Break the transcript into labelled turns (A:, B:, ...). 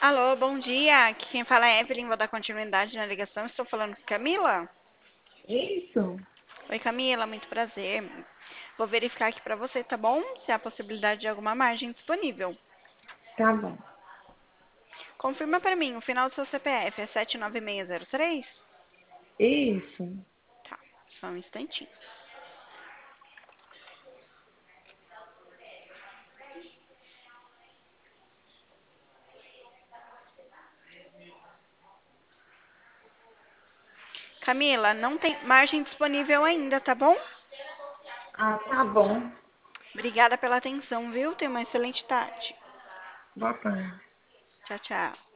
A: Alô, bom dia. Aqui quem fala é Evelyn, vou dar continuidade na ligação. Estou falando com Camila.
B: Isso,
A: Oi, Camila, muito prazer. Vou verificar aqui para você, tá bom? Se há possibilidade de alguma margem disponível.
B: tá bom.
A: Confirma para mim, o final do seu CPF é 79603?
B: Isso.
A: Tá, só um instantinho. Camila, não tem margem disponível ainda, tá bom?
B: Ah, tá bom.
A: Obrigada pela atenção, viu? Tenha uma excelente tarde.
B: Boa tarde.
A: Tchau, tchau.